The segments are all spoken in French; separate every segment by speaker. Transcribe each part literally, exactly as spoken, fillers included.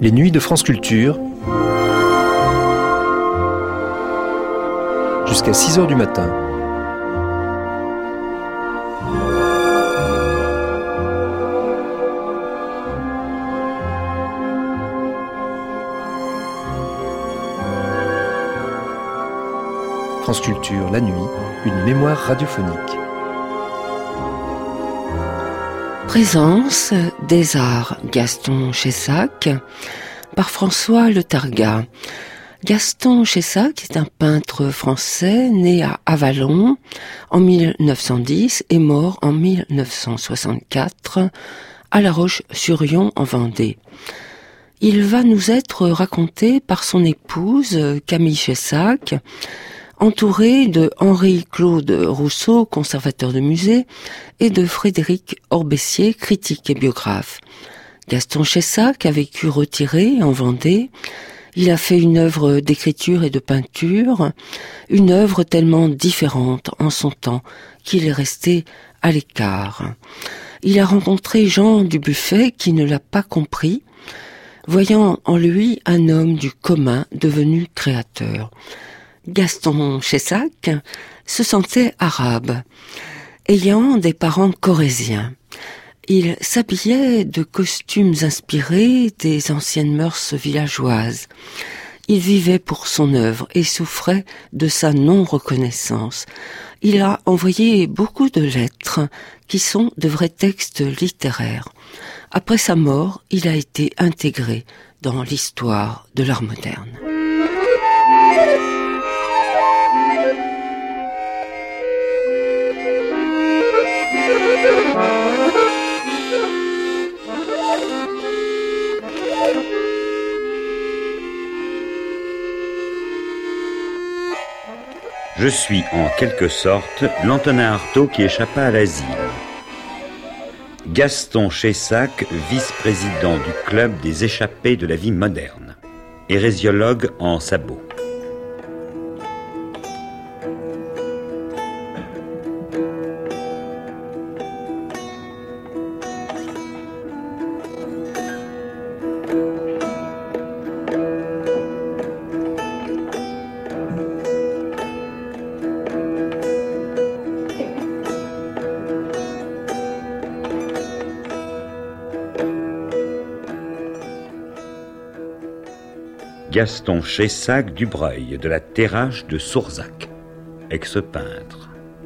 Speaker 1: Les nuits de France Culture, jusqu'à six heures du matin. France Culture, la nuit, une mémoire radiophonique.
Speaker 2: Présence des arts Gaston Chessac par François Le Targa. Gaston Chessac est un peintre français né à Avallon en mille neuf cent dix et mort en mille neuf cent soixante-quatre à La Roche-sur-Yon en Vendée. Il va nous être raconté par son épouse Camille Chessac, entouré de Henri-Claude Rousseau, conservateur de musée, et de Frédéric Orbessier, critique et biographe. Gaston Chessac a vécu retiré en Vendée. Il a fait une œuvre d'écriture et de peinture, une œuvre tellement différente en son temps qu'il est resté à l'écart. Il a rencontré Jean Dubuffet qui ne l'a pas compris, voyant en lui un homme du commun devenu créateur. Gaston Chessac se sentait arabe, ayant des parents corréziens. Il s'habillait de costumes inspirés des anciennes mœurs villageoises. Il vivait pour son œuvre et souffrait de sa non-reconnaissance. Il a envoyé beaucoup de lettres qui sont de vrais textes littéraires. Après sa mort, il a été intégré dans l'histoire de l'art moderne.
Speaker 3: Je suis en quelque sorte l'Antonin Artaud qui échappa à l'asile. Gaston Chessac, vice-président du club des échappés de la vie moderne, hérésiologue en sabots. Gaston Chessac Dubreuil, de la Terrache de Sourzac, ex-peintre.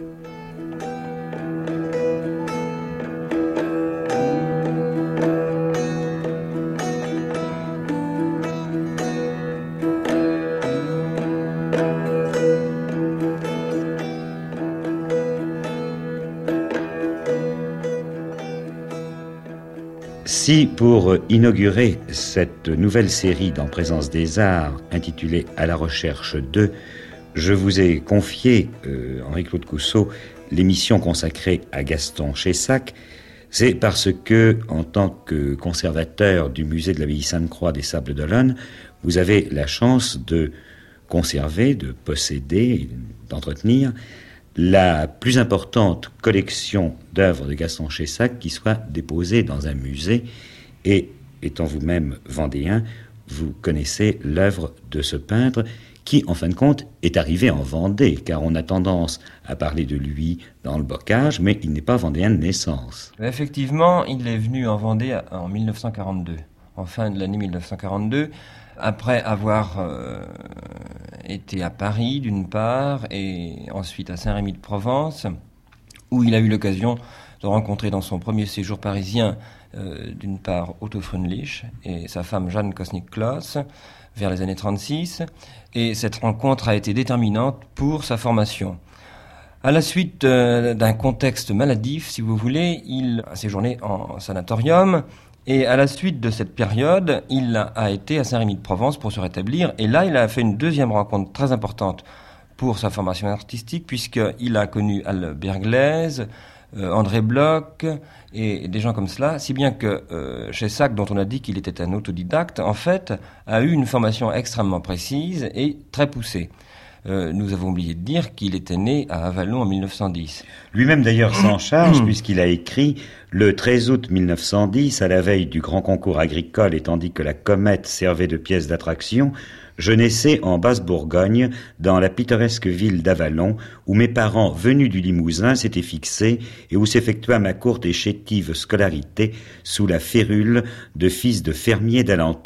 Speaker 3: Si, pour inaugurer cette nouvelle série d'En présence des arts, intitulée « À la recherche de », je vous ai confié, euh, Henri-Claude Cousseau, l'émission consacrée à Gaston Chessac, c'est parce que, en tant que conservateur du musée de l'Abbaye Sainte-Croix des Sables d'Olonne, vous avez la chance de conserver, de posséder, d'entretenir la plus importante collection d'œuvres de Gaston Chessac qui soit déposée dans un musée. Et, étant vous-même vendéen, vous connaissez l'œuvre de ce peintre qui, en fin de compte, est arrivé en Vendée, car on a tendance à parler de lui dans le bocage, mais il n'est pas vendéen de naissance.
Speaker 4: Effectivement, il est venu en Vendée en mille neuf cent quarante-deux, en fin de l'année mille neuf cent quarante-deux, après avoir euh, été à Paris d'une part et ensuite à Saint-Rémy-de-Provence, où il a eu l'occasion de rencontrer dans son premier séjour parisien euh, d'une part Otto Fröhlich et sa femme Jeanne Kosnick-Kloss vers les années trente-six, et cette rencontre a été déterminante pour sa formation. À la suite euh, d'un contexte maladif, si vous voulez, il a séjourné en sanatorium. Et à la suite de cette période, il a été à Saint-Rémy-de-Provence pour se rétablir. Et là, il a fait une deuxième rencontre très importante pour sa formation artistique, puisqu'il a connu Albert Glaise, euh, André Bloch et des gens comme cela, si bien que euh, Chessac, dont on a dit qu'il était un autodidacte, en fait, a eu une formation extrêmement précise et très poussée. euh, nous avons oublié de dire qu'il était né à Avallon en mille neuf cent dix.
Speaker 3: Lui-même d'ailleurs s'en charge puisqu'il a écrit « Le treize août mille neuf cent dix, à la veille du grand concours agricole et tandis que la comète servait de pièce d'attraction, je naissais en Basse-Bourgogne, dans la pittoresque ville d'Avallon, où mes parents, venus du Limousin, s'étaient fixés et où s'effectua ma courte et chétive scolarité sous la férule de fils de fermiers d'alentour. »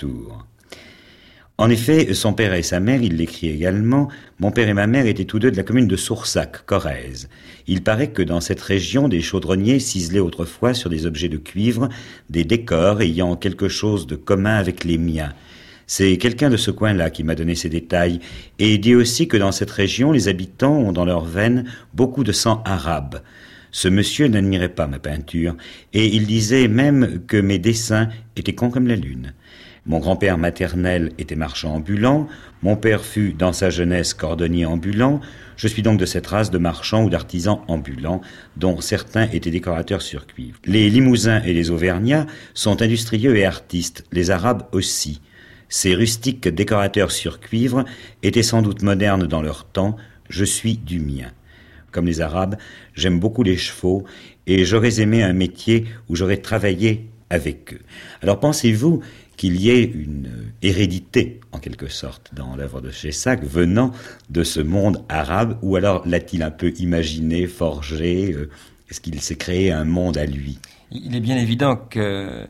Speaker 3: En effet, son père et sa mère, il l'écrit également, mon père et ma mère étaient tous deux de la commune de Soursac, Corrèze. Il paraît que dans cette région, des chaudronniers ciselaient autrefois sur des objets de cuivre, des décors ayant quelque chose de commun avec les miens. C'est quelqu'un de ce coin-là qui m'a donné ces détails, et dit aussi que dans cette région, les habitants ont dans leurs veines beaucoup de sang arabe. Ce monsieur n'admirait pas ma peinture, et il disait même que mes dessins étaient cons comme la lune. Mon grand-père maternel était marchand ambulant, mon père fut dans sa jeunesse cordonnier ambulant, je suis donc de cette race de marchands ou d'artisans ambulants, dont certains étaient décorateurs sur cuivre. Les Limousins et les Auvergnats sont industrieux et artistes, les Arabes aussi. Ces rustiques décorateurs sur cuivre étaient sans doute modernes dans leur temps, je suis du mien. Comme les Arabes, j'aime beaucoup les chevaux, et j'aurais aimé un métier où j'aurais travaillé avec eux. Alors pensez-vous qu'il y ait une hérédité, en quelque sorte, dans l'œuvre de Chessac, venant de ce monde arabe, ou alors l'a-t-il un peu imaginé, forgé, euh, est-ce qu'il s'est créé un monde à lui ?
Speaker 4: Il est bien évident que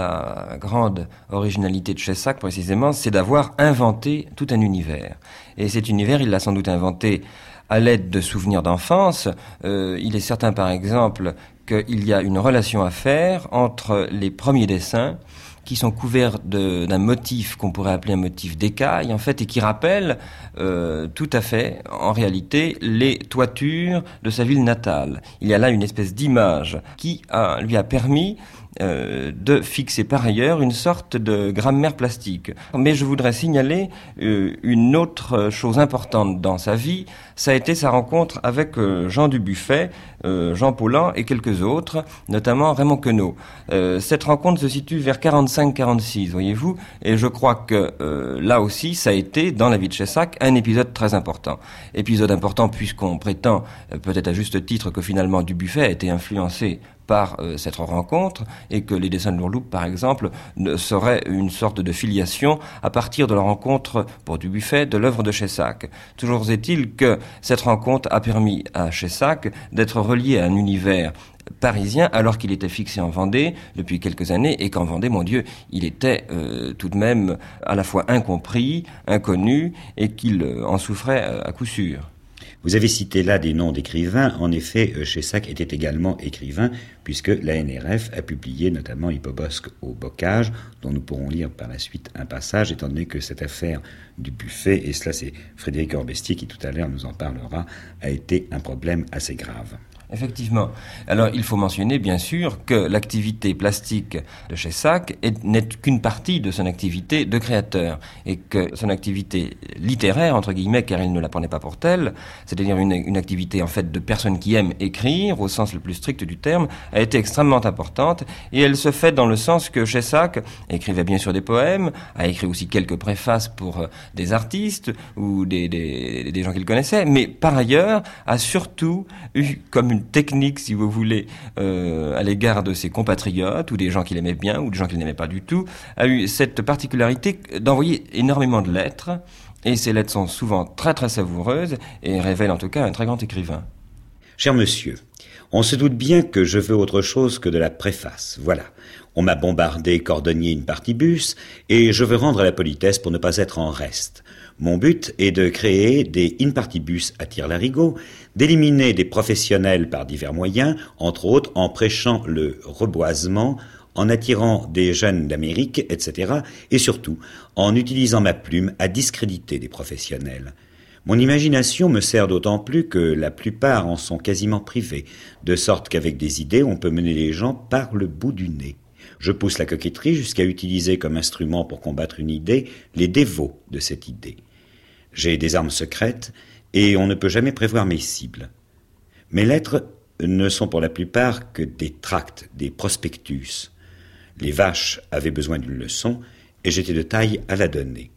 Speaker 4: la grande originalité de Chessac, précisément, c'est d'avoir inventé tout un univers. Et cet univers, il l'a sans doute inventé à l'aide de souvenirs d'enfance. Euh, il est certain, par exemple, qu'il y a une relation à faire entre les premiers dessins qui sont couverts de, d'un motif qu'on pourrait appeler un motif d'écaille, en fait, et qui rappelle euh, tout à fait, en réalité, les toitures de sa ville natale. Il y a là une espèce d'image qui a, lui a permis Euh, de fixer par ailleurs une sorte de grammaire plastique. Mais je voudrais signaler euh, une autre chose importante dans sa vie, ça a été sa rencontre avec euh, Jean Dubuffet, euh, Jean Paulhan et quelques autres, notamment Raymond Queneau. Euh, cette rencontre se situe vers quarante-cinq quarante-six, voyez-vous, et je crois que euh, là aussi, ça a été, dans la vie de Chessac, un épisode très important. Épisode important puisqu'on prétend, euh, peut-être à juste titre, que finalement Dubuffet a été influencé par euh, cette rencontre et que les dessins de l'Ourloupe, par exemple, ne seraient une sorte de filiation à partir de la rencontre, pour Dubuffet, de l'œuvre de Chessac. Toujours est-il que cette rencontre a permis à Chessac d'être relié à un univers parisien alors qu'il était fixé en Vendée depuis quelques années et qu'en Vendée, mon Dieu, il était euh, tout de même à la fois incompris, inconnu et qu'il euh, en souffrait euh, à coup sûr.
Speaker 3: Vous avez cité là des noms d'écrivains. En effet, Chessac était également écrivain, puisque la N R F a publié notamment Hippobosque au bocage, dont nous pourrons lire par la suite un passage, étant donné que cette affaire du buffet, et cela c'est Frédéric Orbestier qui tout à l'heure nous en parlera, a été un problème assez grave.
Speaker 4: Effectivement. Alors, il faut mentionner, bien sûr, que l'activité plastique de Chessac est, n'est qu'une partie de son activité de créateur, et que son activité littéraire, entre guillemets, car il ne la prenait pas pour telle, c'est-à-dire une, une activité, en fait, de personnes qui aiment écrire, au sens le plus strict du terme, a été extrêmement importante, et elle se fait dans le sens que Chessac écrivait bien sûr des poèmes, a écrit aussi quelques préfaces pour euh, des artistes, ou des, des, des gens qu'il connaissait, mais par ailleurs, a surtout eu comme une technique, si vous voulez, euh, à l'égard de ses compatriotes, ou des gens qu'il aimait bien, ou des gens qu'il n'aimait pas du tout, a eu cette particularité d'envoyer énormément de lettres, et ces lettres sont souvent très très savoureuses, et révèlent en tout cas un très grand écrivain.
Speaker 3: Cher monsieur, on se doute bien que je veux autre chose que de la préface, voilà. On m'a bombardé cordonnier in partibus, et je veux rendre la politesse pour ne pas être en reste. Mon but est de créer des in partibus à tire-larigot, d'éliminer des professionnels par divers moyens, entre autres en prêchant le reboisement, en attirant des jeunes d'Amérique, et cetera, et surtout en utilisant ma plume à discréditer des professionnels. Mon imagination me sert d'autant plus que la plupart en sont quasiment privés, de sorte qu'avec des idées, on peut mener les gens par le bout du nez. Je pousse la coquetterie jusqu'à utiliser comme instrument pour combattre une idée les dévots de cette idée. J'ai des armes secrètes et on ne peut jamais prévoir mes cibles. Mes lettres ne sont pour la plupart que des tracts, des prospectus. Les vaches avaient besoin d'une leçon et j'étais de taille à la donner.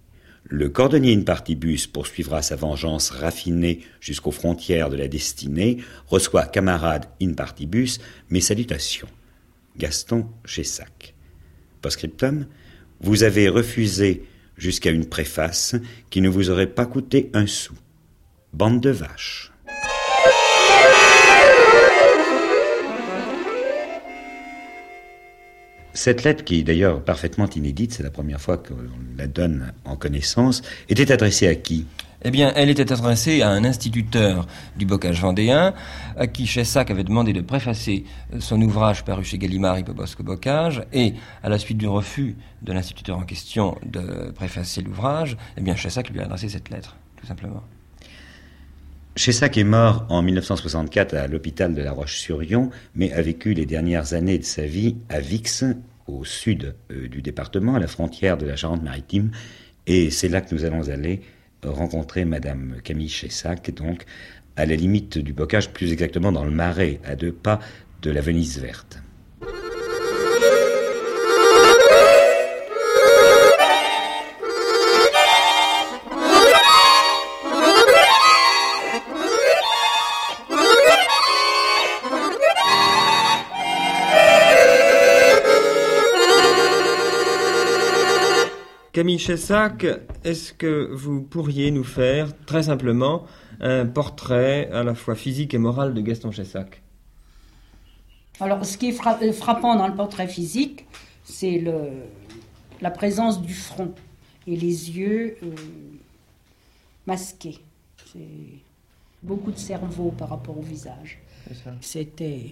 Speaker 3: Le cordonnier in partibus poursuivra sa vengeance raffinée jusqu'aux frontières de la destinée, reçoit camarade in partibus, mes salutations. Gaston Chessac. Post-scriptum, vous avez refusé jusqu'à une préface qui ne vous aurait pas coûté un sou. Bande de vaches. Cette lettre, qui est d'ailleurs parfaitement inédite, c'est la première fois qu'on la donne en connaissance, était adressée à qui ?
Speaker 4: Eh bien, elle était adressée à un instituteur du bocage vendéen, à qui Chessac avait demandé de préfacer son ouvrage paru chez Gallimard, Hippobosque Bocage, et à la suite du refus de l'instituteur en question de préfacer l'ouvrage, eh bien, Chessac lui a adressé cette lettre, tout simplement.
Speaker 3: Chessac est mort en mille neuf cent soixante-quatre à l'hôpital de La Roche-sur-Yon, mais a vécu les dernières années de sa vie à Vix, au sud euh, du département, à la frontière de la Charente-Maritime, et c'est là que nous allons aller rencontrer Madame Camille Chessac, donc à la limite du bocage, plus exactement dans le Marais, à deux pas de la Venise verte.
Speaker 4: Camille Chessac, est-ce que vous pourriez nous faire, très simplement, un portrait à la fois physique et moral de Gaston Chessac ?
Speaker 5: Alors, ce qui est fra- frappant dans le portrait physique, c'est le, la présence du front et les yeux euh, masqués. C'est beaucoup de cerveau par rapport au visage.
Speaker 4: C'est ça.
Speaker 5: C'était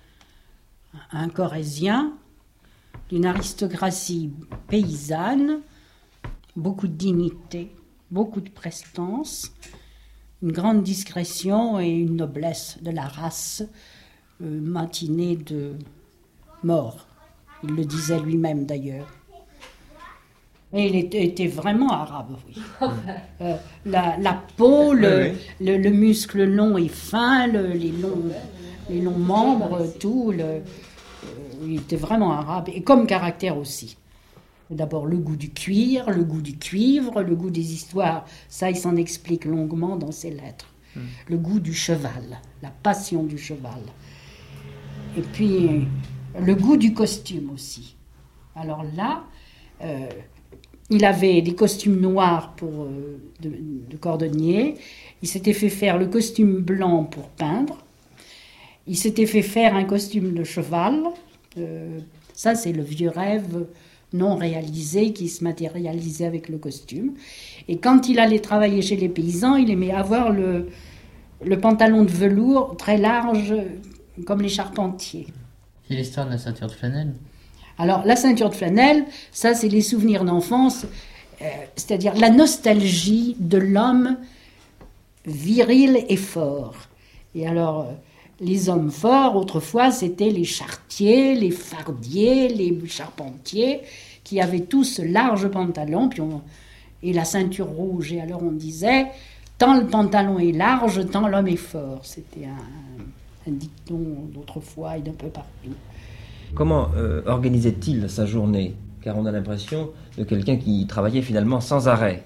Speaker 5: un Corrézien d'une aristocratie paysanne, beaucoup de dignité, beaucoup de prestance, une grande discrétion et une noblesse de la race euh, matinée de mort. Il le disait lui-même d'ailleurs. Et il était, était vraiment arabe, oui. Euh, la, la peau, le,
Speaker 4: oui, oui.
Speaker 5: Le, le muscle long et fin, le, les, longs, les longs membres, tout. Le, euh, il était vraiment arabe, et comme caractère aussi. D'abord le goût du cuir, le goût du cuivre, le goût des histoires. Ça, il s'en explique longuement dans ses lettres. Mmh. Le goût du cheval, la passion du cheval. Et puis, le goût du costume aussi. Alors là, euh, il avait des costumes noirs pour, euh, de, de cordonnier. Il s'était fait faire le costume blanc pour peindre. Il s'était fait faire un costume de cheval. Euh, ça, c'est le vieux rêve non réalisé qui se matérialisait avec le costume. Et quand il allait travailler chez les paysans, il aimait avoir le, le pantalon de velours très large, comme les charpentiers.
Speaker 6: C'est l'histoire de la ceinture de flanelle.
Speaker 5: Alors, la ceinture de flanelle, ça, c'est les souvenirs d'enfance, euh, c'est-à-dire la nostalgie de l'homme viril et fort. Et alors, euh, les hommes forts, autrefois, c'était les charretiers, les fardiers, les charpentiers, qui avaient tous ce large pantalon, puis on, et la ceinture rouge. Et alors, on disait, tant le pantalon est large, tant l'homme est fort. C'était un, un dicton d'autrefois et d'un peu partout.
Speaker 4: Comment euh, organisait-il sa journée ? Car on a l'impression de quelqu'un qui travaillait finalement sans arrêt.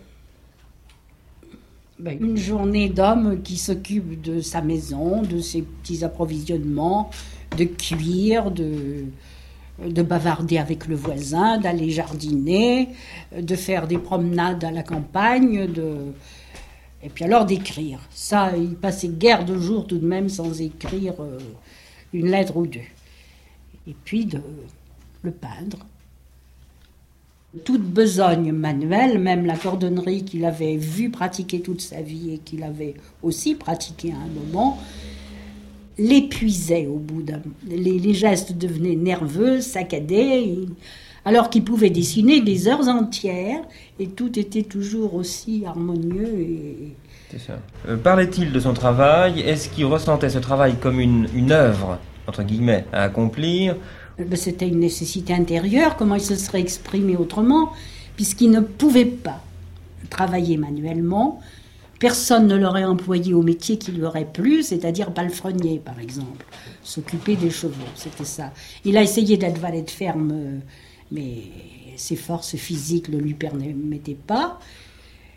Speaker 5: Ben, une journée d'homme qui s'occupe de sa maison, de ses petits approvisionnements, de cuire, de, de bavarder avec le voisin, d'aller jardiner, de faire des promenades à la campagne, de... et puis alors d'écrire. Ça, il passait guère de jours tout de même sans écrire euh, une lettre ou deux. Et puis de le peindre. Toute besogne manuelle, même la cordonnerie qu'il avait vu pratiquer toute sa vie et qu'il avait aussi pratiqué à un moment, l'épuisait au bout d'un... Les, les gestes devenaient nerveux, saccadés, et... alors qu'il pouvait dessiner des heures entières et tout était toujours aussi harmonieux. Et...
Speaker 4: C'est ça. Euh, parlait-il de son travail ? Est-ce qu'il ressentait ce travail comme une, une œuvre, entre guillemets, à accomplir ?
Speaker 5: C'était une nécessité intérieure, comment il se serait exprimé autrement, puisqu'il ne pouvait pas travailler manuellement. Personne ne l'aurait employé au métier qui lui aurait plu, c'est-à-dire palefrenier, par exemple, s'occuper des chevaux, c'était ça. Il a essayé d'être valet de ferme, mais ses forces physiques ne lui permettaient pas.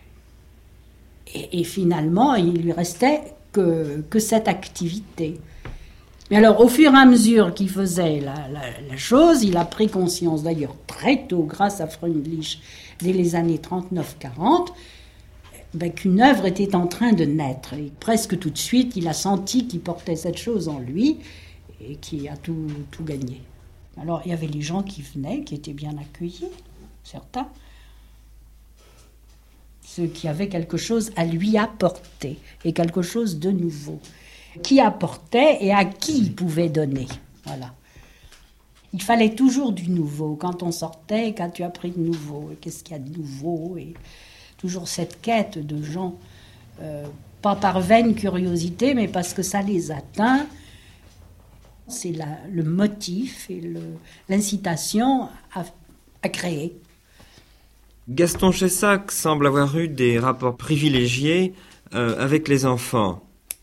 Speaker 5: Et, et finalement, il lui restait que, que cette activité. Mais alors, au fur et à mesure qu'il faisait la, la, la chose, il a pris conscience, d'ailleurs très tôt, grâce à Freundlich, dès les années trente-neuf quarante, ben, qu'une œuvre était en train de naître. Et presque tout de suite, il a senti qu'il portait cette chose en lui et qui a tout, tout gagné. Alors, il y avait les gens qui venaient, qui étaient bien accueillis, certains. Ceux qui avaient quelque chose à lui apporter, et quelque chose de nouveau. Qui apportait et à qui il pouvait donner. Voilà. Il fallait toujours du nouveau. Quand on sortait, qu'as-tu appris de nouveau? Qu'est-ce qu'il y a de nouveau? Et toujours cette quête de gens, euh, pas par vaine curiosité, mais parce que ça les atteint. C'est la, le motif et le, l'incitation à, à créer.
Speaker 4: Gaston Chessac semble avoir eu des rapports privilégiés euh, avec les enfants.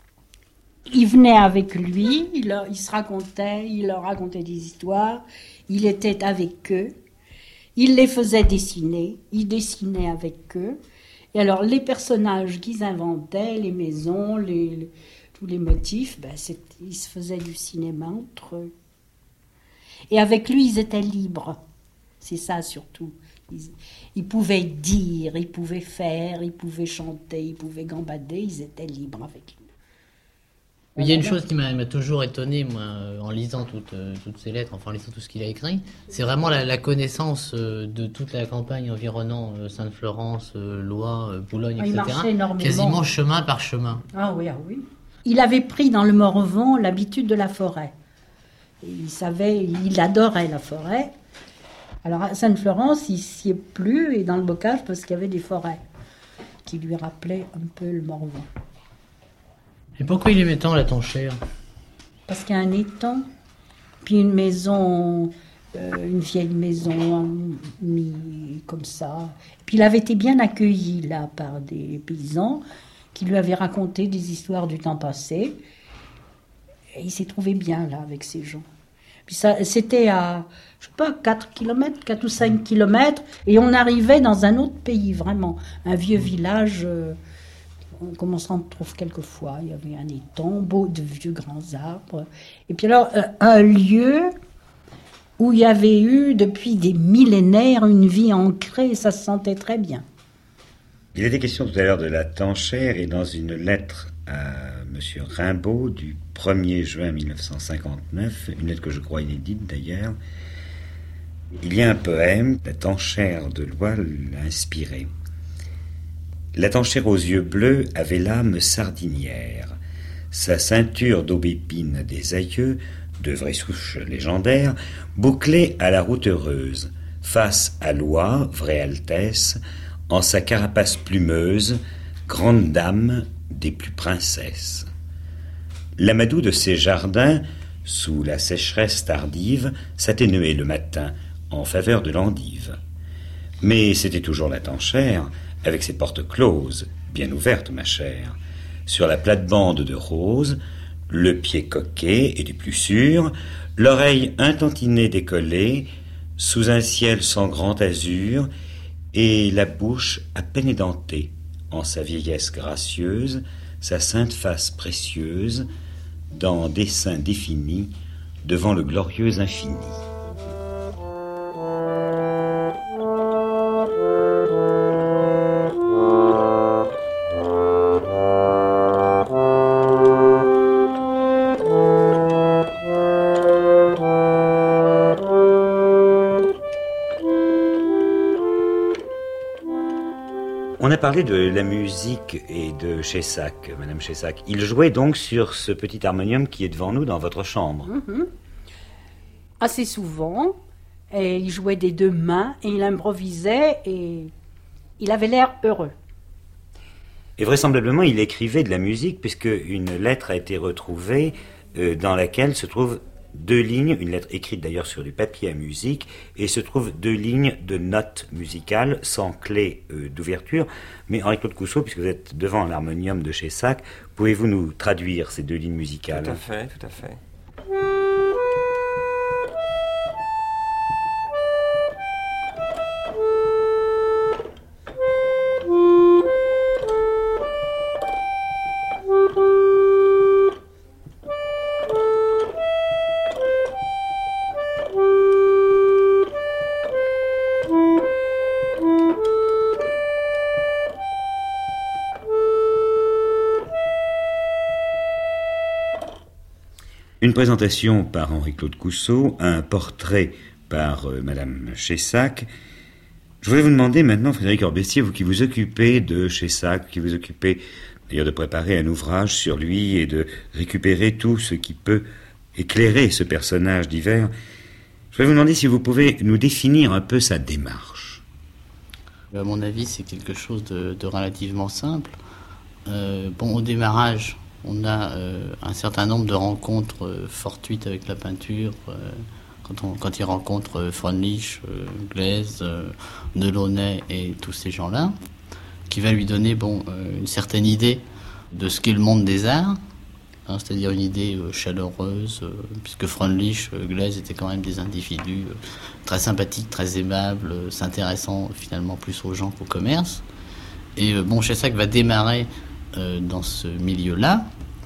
Speaker 5: Il venait avec lui, il, leur, il se racontait, il leur racontait des histoires, il était avec eux, il les faisait dessiner, il dessinait avec eux. Et alors les personnages qu'ils inventaient, les maisons, les, les, tous les motifs, ben ils se faisaient du cinéma entre eux. Et avec lui, ils étaient libres. C'est ça surtout. Ils, ils pouvaient dire, ils pouvaient faire, ils pouvaient chanter, ils pouvaient gambader, ils étaient libres avec lui.
Speaker 6: Il y a une chose qui m'a, m'a toujours étonné, moi, en lisant toutes, toutes ces lettres, enfin en lisant tout ce qu'il a écrit, c'est vraiment la, la connaissance de toute la campagne environnant Sainte-Florence, Loire, Boulogne,
Speaker 5: ah,
Speaker 6: et cetera.
Speaker 5: Il marchait énormément.
Speaker 6: Quasiment chemin par chemin.
Speaker 5: Ah oui, ah oui. Il avait pris dans le Morvan l'habitude de la forêt. Et il savait, il adorait la forêt. Alors à Sainte-Florence, il s'y est plu, et dans le bocage, parce qu'il y avait des forêts qui lui rappelaient un peu le Morvan.
Speaker 6: Et pourquoi il aimait tant la Tanchère?
Speaker 5: Parce qu'il y a un étang, puis une maison, euh, une vieille maison, mis comme ça. Puis il avait été bien accueilli là par des paysans qui lui avaient raconté des histoires du temps passé. Et il s'est trouvé bien là avec ces gens. Puis ça, c'était à, je sais pas, quatre kilomètres, quatre ou cinq kilomètres, et on arrivait dans un autre pays, vraiment, un vieux village. Euh, comme on s'en trouve quelquefois, il y avait un étang, beau de vieux grands arbres. Et puis alors, euh, un lieu où il y avait eu, depuis des millénaires, une vie ancrée, et ça se sentait très bien.
Speaker 3: Il était question tout à l'heure de la Tanchère, et dans une lettre à M. Rimbaud du premier juin mille neuf cent cinquante-neuf, une lettre que je crois inédite d'ailleurs, il y a un poème, La Tanchère de Loy l'a inspiré. La Tanchère aux yeux bleus avait l'âme sardinière. Sa ceinture d'aubépine des aïeux, de vraies souches légendaires, bouclée à la route heureuse, face à Loy, vraie altesse, en sa carapace plumeuse, grande dame des plus princesses. L'amadou de ses jardins, sous la sécheresse tardive, s'atténuait le matin en faveur de l'endive. Mais c'était toujours la Tanchère, avec ses portes closes, bien ouvertes, ma chère, sur la plate-bande de rose, le pied coquet et du plus sûr, l'oreille intentinée décollée, sous un ciel sans grand azur, et la bouche à peine édentée, en sa vieillesse gracieuse, sa sainte face précieuse, dans dessein défini, devant le glorieux infini. On a parlé de la musique et de Chessac, Madame Chessac. Il jouait donc sur ce petit harmonium qui est devant nous dans votre chambre.
Speaker 5: Mm-hmm. Assez souvent. Et il jouait des deux mains et il improvisait et il avait l'air heureux.
Speaker 3: Et vraisemblablement, il écrivait de la musique puisque une lettre a été retrouvée euh, dans laquelle se trouvent deux lignes, une lettre écrite d'ailleurs sur du papier à musique, et se trouvent deux lignes de notes musicales sans clé euh, d'ouverture. Mais Henri-Claude Cousseau, puisque vous êtes devant l'harmonium de Chessac, pouvez-vous nous traduire ces deux lignes musicales?
Speaker 4: Tout à fait, tout à fait.
Speaker 3: Une présentation par Henri-Claude Cousseau, un portrait par euh, Madame Chessac. Je voulais vous demander maintenant, Frédéric Orbestier, vous qui vous occupez de Chessac, qui vous occupez d'ailleurs de préparer un ouvrage sur lui et de récupérer tout ce qui peut éclairer ce personnage divers, je voulais vous demander si vous pouvez nous définir un peu sa démarche.
Speaker 6: À mon avis, c'est quelque chose de, de relativement simple. Euh, bon, au démarrage, on a euh, un certain nombre de rencontres euh, fortuites avec la peinture. Euh, quand, on, quand il rencontre euh, Freundlich, euh, Glaise, euh, Delaunay et tous ces gens-là, qui va lui donner bon, euh, une certaine idée de ce qu'est le monde des arts, hein, c'est-à-dire une idée euh, chaleureuse, euh, puisque Freundlich, euh, Glaise étaient quand même des individus euh, très sympathiques, très aimables, euh, s'intéressant finalement plus aux gens qu'au commerce. Et euh, bon, Chessac va démarrer euh, dans ce milieu-là.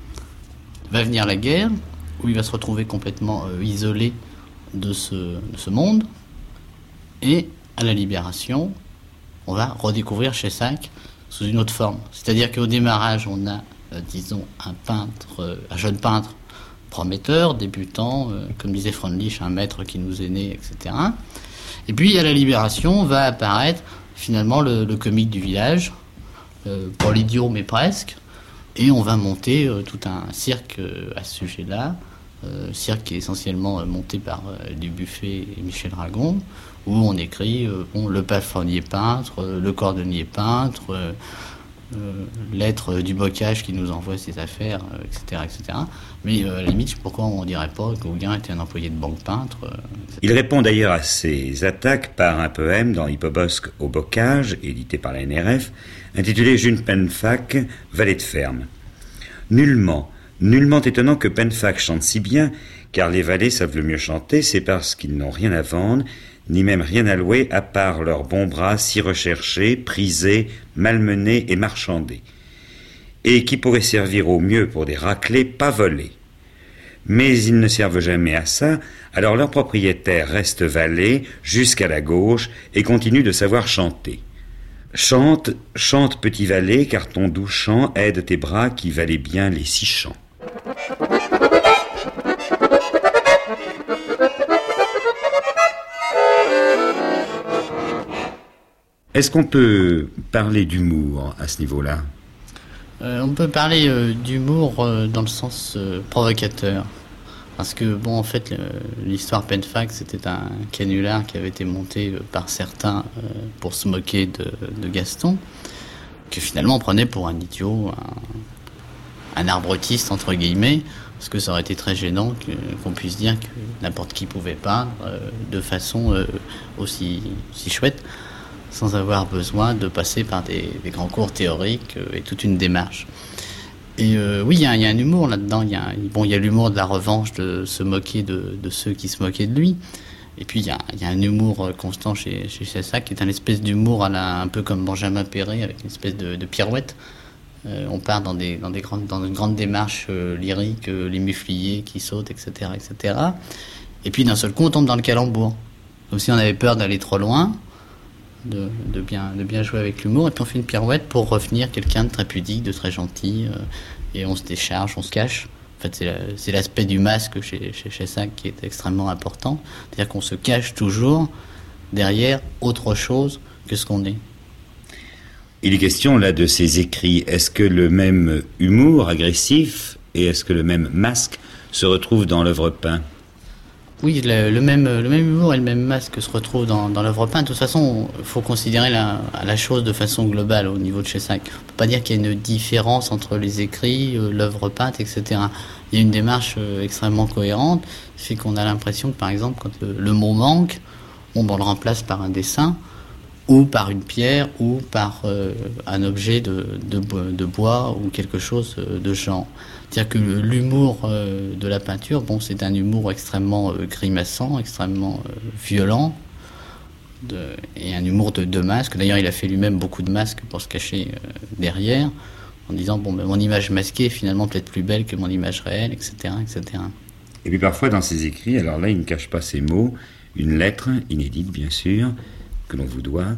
Speaker 6: Va venir la guerre, où il va se retrouver complètement euh, isolé de ce, de ce monde. Et à la Libération, on va redécouvrir Chessac sous une autre forme. C'est-à-dire qu'au démarrage, on a, euh, disons, un peintre, euh, un jeune peintre prometteur, débutant, euh, comme disait Freundlich, un maître qui nous est né, et cetera. Et puis, à la Libération, va apparaître finalement le, le comique du village, euh, pas l'idiot, mais presque. Et on va monter euh, tout un cirque euh, à ce sujet-là, euh, cirque qui est essentiellement euh, monté par euh, Dubuffet et Michel Dragon, où on écrit euh, bon, le palefrenier peintre, euh, le cordonnier peintre, euh, euh, l'être du bocage qui nous envoie ses affaires, euh, et cetera, et cetera. Mais euh, à la limite, pourquoi on ne dirait pas que Gauguin était un employé de banque peintre euh,
Speaker 3: Il répond d'ailleurs à ces attaques par un poème dans Hippobosque au bocage, édité par la N R F, intitulé Jules Penfac, valet de ferme. Nullement, nullement étonnant que Penfac chante si bien, car les valets savent le mieux chanter, c'est parce qu'ils n'ont rien à vendre, ni même rien à louer, à part leurs bons bras si recherchés, prisés, malmenés et marchandés, et qui pourraient servir au mieux pour des raclés pas volés. Mais ils ne servent jamais à ça, alors leur propriétaire reste valet jusqu'à la gauche et continue de savoir chanter. Chante, chante petit valet, car ton doux chant aide tes bras qui valaient bien les six chants. Est-ce qu'on peut parler d'humour à ce niveau-là ?
Speaker 6: euh, On peut parler euh, d'humour euh, dans le sens euh, provocateur. Parce que, bon, en fait, l'histoire Penfac, c'était un canular qui avait été monté par certains euh, pour se moquer de, de Gaston, que finalement on prenait pour un idiot, un, un arbrotiste, entre guillemets, parce que ça aurait été très gênant que, qu'on puisse dire que n'importe qui pouvait peindre euh, de façon euh, aussi, aussi chouette, sans avoir besoin de passer par des, des grands cours théoriques euh, et toute une démarche. Et euh, oui, il y, y a un humour là-dedans. Il y a, bon, il y a l'humour de la revanche, de se moquer de, de ceux qui se moquaient de lui. Et puis il y a, y a un humour constant chez, chez Chessac, qui est un espèce d'humour à la, un peu comme Benjamin Perret, avec une espèce de, de pirouette. Euh, on part dans des, dans des grandes, dans une grande démarche euh, lyrique, euh, les mufliers qui sautent, et cetera, et cetera. Et puis d'un seul coup, on tombe dans le calembour. Comme si on avait peur d'aller trop loin. De, de, bien, de bien jouer avec l'humour, et puis on fait une pirouette pour revenir quelqu'un de très pudique, de très gentil, euh, et on se décharge, on se cache. En fait, c'est, la, c'est l'aspect du masque chez, chez Chessac qui est extrêmement important, c'est-à-dire qu'on se cache toujours derrière autre chose que ce qu'on est.
Speaker 3: Il est question là de ces écrits. Est-ce que le même humour agressif et est-ce que le même masque se retrouve dans l'œuvre peinte ?
Speaker 6: Oui, le, le, même, le même humour et le même masque se retrouvent dans, dans l'œuvre peinte. De toute façon, il faut considérer la, la chose de façon globale au niveau de Chessac. On ne peut pas dire qu'il y a une différence entre les écrits, l'œuvre peinte, et cetera. Il y a une démarche extrêmement cohérente, ce qui fait qu'on a l'impression que, par exemple, quand le, le mot manque, bon, ben, on le remplace par un dessin, ou par une pierre, ou par euh, un objet de, de, de bois, ou quelque chose de genre. C'est-à-dire que l'humour euh, de la peinture, bon, c'est un humour extrêmement euh, grimaçant, extrêmement euh, violent, de, et un humour de, de masque. D'ailleurs, il a fait lui-même beaucoup de masques pour se cacher euh, derrière, en disant, bon, ben, mon image masquée est finalement peut-être plus belle que mon image réelle, et cetera, et cetera.
Speaker 3: Et puis parfois, dans ses écrits, alors là, il ne cache pas ses mots, une lettre, inédite bien sûr, que l'on vous doit.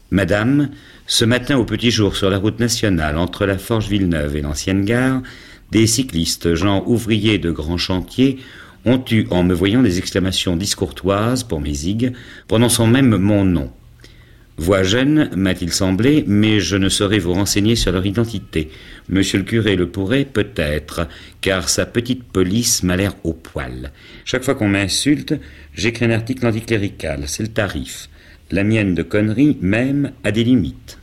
Speaker 3: Madame, ce matin au petit jour, sur la route nationale, entre la Forge Villeneuve et l'ancienne gare, Des cyclistes, gens ouvriers de grands chantiers, ont eu, en me voyant, des exclamations discourtoises pour mes zigues, prononçant même mon nom. Voix jeune, m'a-t-il semblé, mais je ne saurais vous renseigner sur leur identité. Monsieur le curé le pourrait, peut-être, car sa petite police m'a l'air au poil. Chaque fois qu'on m'insulte, j'écris un article anticlérical, c'est le tarif. La mienne de conneries, même, a des limites.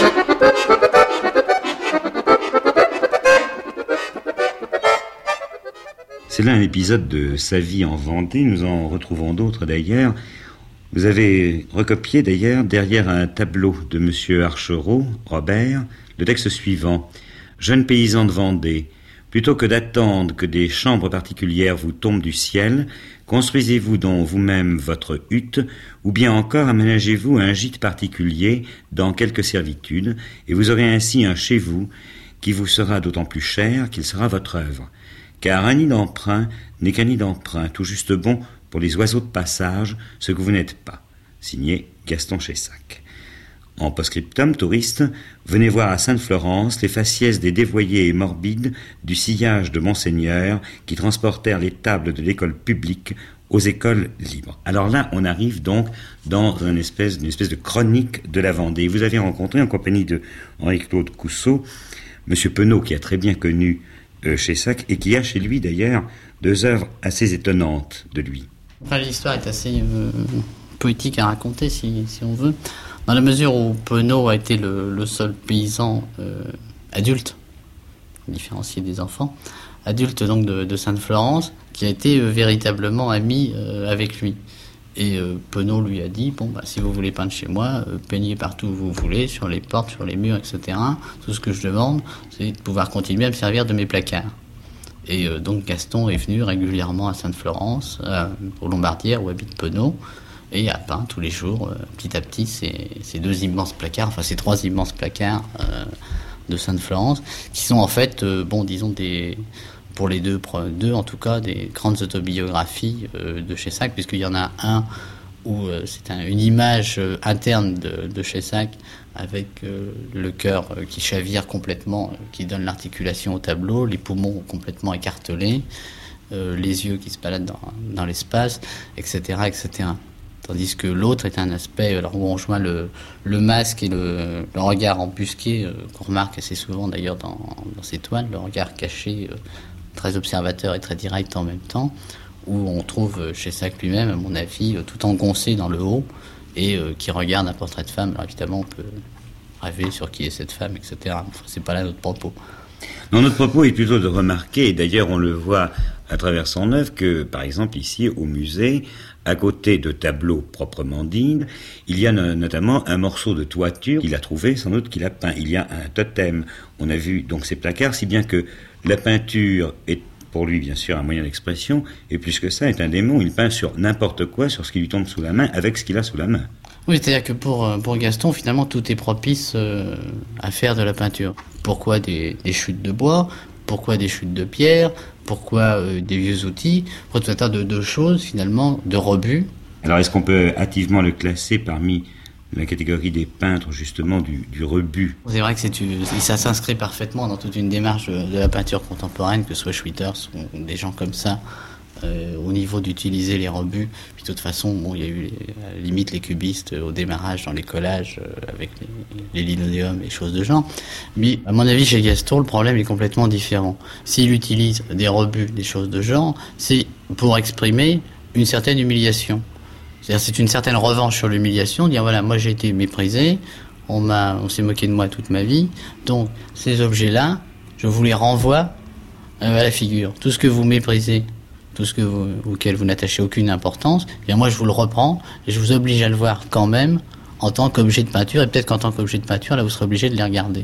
Speaker 3: C'est là un épisode de sa vie en Vendée, nous en retrouvons d'autres d'ailleurs. Vous avez recopié d'ailleurs derrière un tableau de M. Archereau, Robert, le texte suivant. Jeune paysan de Vendée, plutôt que d'attendre que des chambres particulières vous tombent du ciel, construisez-vous donc vous-même votre hutte, ou bien encore aménagez-vous un gîte particulier dans quelque servitude, et vous aurez ainsi un chez vous qui vous sera d'autant plus cher qu'il sera votre œuvre. Car un nid d'emprunt n'est qu'un nid d'emprunt, tout juste bon pour les oiseaux de passage, ce que vous n'êtes pas. Signé Gaston Chessac. En post-scriptum, touristes, venez voir à Sainte-Florence les faciès des dévoyés et morbides du sillage de Monseigneur qui transportèrent les tables de l'école publique aux écoles libres. Alors là, on arrive donc dans une espèce, une espèce de chronique de la Vendée. Vous avez rencontré en compagnie de Henri-Claude Cousseau, Monsieur Penaud, qui a très bien connu euh, Chessac et qui a chez lui d'ailleurs deux œuvres assez étonnantes de lui.
Speaker 6: Enfin, l'histoire est assez euh, poétique à raconter, si, si on veut, dans la mesure où Penaud a été le, le seul paysan euh, adulte, différencié des enfants, adulte donc de, de Sainte-Florence, qui a été euh, véritablement ami euh, avec lui. Et euh, Penaud lui a dit, bon, bah, si vous voulez peindre chez moi, euh, peignez partout où vous voulez, sur les portes, sur les murs, et cetera. Tout ce que je demande, c'est de pouvoir continuer à me servir de mes placards. Et euh, donc Gaston est venu régulièrement à Sainte-Florence, euh, aux Lombardières, où habite Penaud, et a peint tous les jours, euh, petit à petit, ces, ces deux immenses placards, enfin ces trois immenses placards euh, de Sainte-Florence, qui sont en fait, euh, bon, disons, des, pour les deux, deux en tout cas, des grandes autobiographies euh, de Chessac, puisqu'il y en a un où euh, c'est un, une image euh, interne de, de Chessac, avec euh, le cœur euh, qui chavire complètement, euh, qui donne l'articulation au tableau, les poumons complètement écartelés, euh, les yeux qui se baladent dans, dans l'espace, et cetera, et cetera. Tandis que l'autre est un aspect, alors où on joint le, le masque et le, le regard embusqué, euh, qu'on remarque assez souvent d'ailleurs dans, dans ces toiles, le regard caché, euh, très observateur et très direct en même temps, où on trouve Chessac lui-même, à mon avis, euh, tout engoncé dans le haut, et euh, qui regarde un portrait de femme. Alors évidemment, on peut rêver sur qui est cette femme, et cetera. Enfin, c'est pas là notre propos.
Speaker 3: Non, notre propos est plutôt de remarquer, et d'ailleurs on le voit à travers son œuvre, que par exemple ici au musée, à côté de tableaux proprement dits, il y a no- notamment un morceau de toiture qu'il a trouvé, sans doute qu'il a peint. Il y a un totem. On a vu donc ces placards, si bien que la peinture est pour lui, bien sûr, un moyen d'expression, et plus que ça, est un démon. Il peint sur n'importe quoi, sur ce qui lui tombe sous la main, avec ce qu'il a sous la main.
Speaker 6: Oui, c'est-à-dire que pour, pour Gaston, finalement, tout est propice euh, à faire de la peinture. Pourquoi des, des chutes de bois? Pourquoi des chutes de pierre? Pourquoi euh, des vieux outils? Pourquoi tout un tas de, de choses, finalement, de rebuts?
Speaker 3: Alors, est-ce qu'on peut hâtivement le classer parmi la catégorie des peintres, justement, du, du rebut?
Speaker 6: C'est vrai que c'est, ça s'inscrit parfaitement dans toute une démarche de, de la peinture contemporaine, que ce soit Schwitters ou des gens comme ça, euh, au niveau d'utiliser les rebuts. Puis de toute façon, bon, il y a eu les, à la limite les cubistes au démarrage dans les collages euh, avec les, les linoléums et choses de genre. Mais à mon avis, chez Gaston, le problème est complètement différent. S'il utilise des rebuts, des choses de genre, c'est pour exprimer une certaine humiliation. C'est-à-dire, c'est une certaine revanche sur l'humiliation, dire voilà, moi j'ai été méprisé, on m'a, on s'est moqué de moi toute ma vie, donc ces objets-là, je vous les renvoie euh, à la figure. Tout ce que vous méprisez, tout ce que vous, auquel vous n'attachez aucune importance, eh bien moi je vous le reprends et je vous oblige à le voir quand même en tant qu'objet de peinture, et peut-être qu'en tant qu'objet de peinture, là vous serez obligé de les regarder.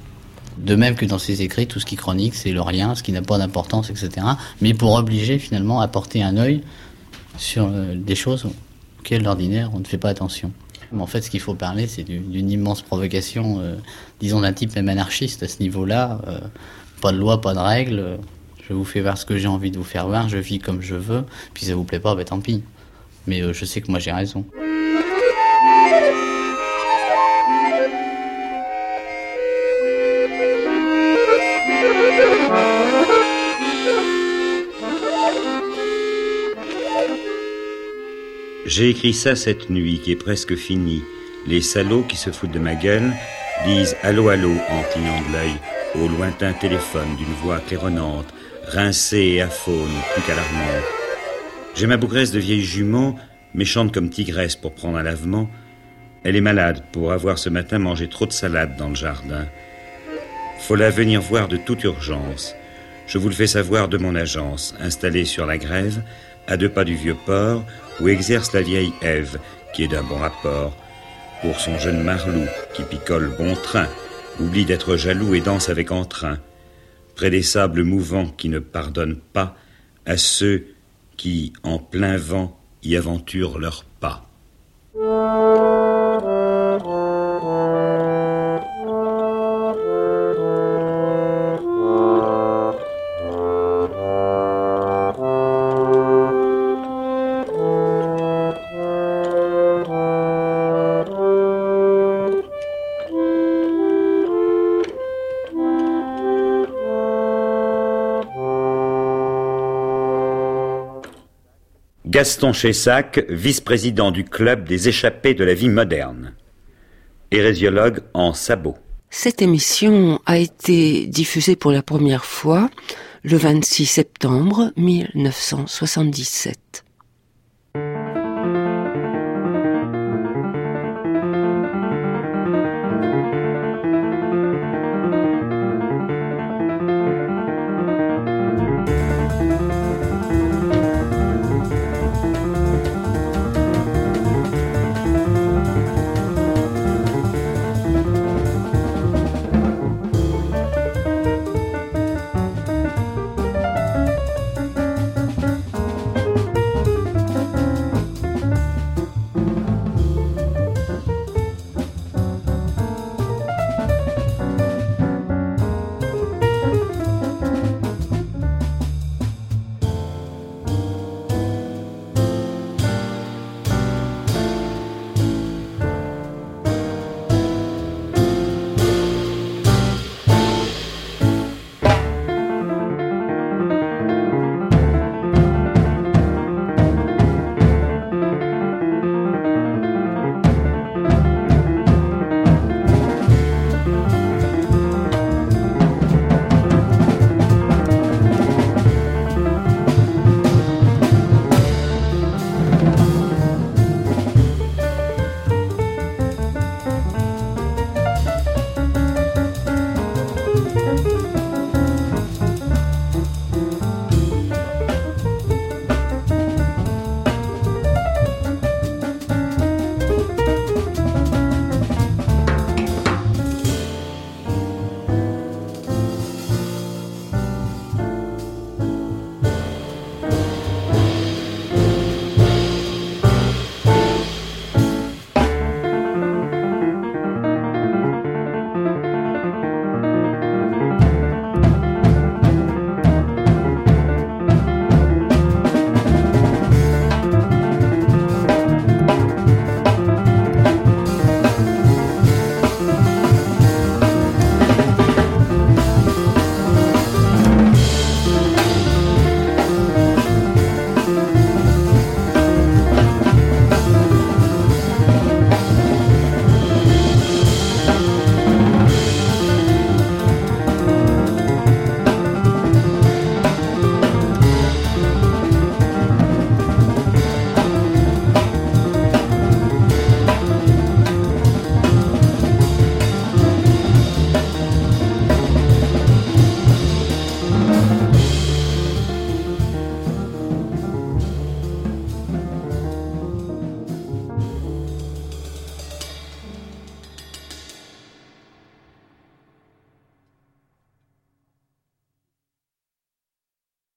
Speaker 6: De même que dans ses écrits, tout ce qui chronique, c'est le rien, ce qui n'a pas d'importance, et cetera. Mais pour obliger finalement à porter un œil sur euh, des choses auquel d'ordinaire on ne fait pas attention. Mais en fait, ce qu'il faut parler, c'est d'une, d'une immense provocation, euh, disons d'un type même anarchiste à ce niveau-là. Euh, pas de loi, pas de règles. Euh, je vous fais voir ce que j'ai envie de vous faire voir, je vis comme je veux, puis ça vous plaît pas, ben tant pis. Mais euh, je sais que moi j'ai raison.
Speaker 7: Thank you.
Speaker 3: J'ai écrit ça cette nuit qui est presque finie. Les salauds qui se foutent de ma gueule disent allô allô en clignant de l'œil au lointain téléphone d'une voix claironnante, rincée et aphone, plus qu'alarmante. J'ai ma bougresse de vieille jument, méchante comme tigresse pour prendre un lavement. Elle est malade pour avoir ce matin mangé trop de salade dans le jardin. Faut la venir voir de toute urgence. Je vous le fais savoir de mon agence, installée sur la Grève, à deux pas du vieux port, où exerce la vieille Ève, qui est d'un bon rapport, pour son jeune marlou, qui picole bon train, oublie d'être jaloux et danse avec entrain, près des sables mouvants qui ne pardonnent pas à ceux qui, en plein vent, y aventurent leurs pas. Gaston Chessac, vice-président du club des échappés de la vie moderne. Hérésiologue en sabot.
Speaker 2: Cette émission a été diffusée pour la première fois le vingt-six septembre mille neuf cent soixante-dix-sept.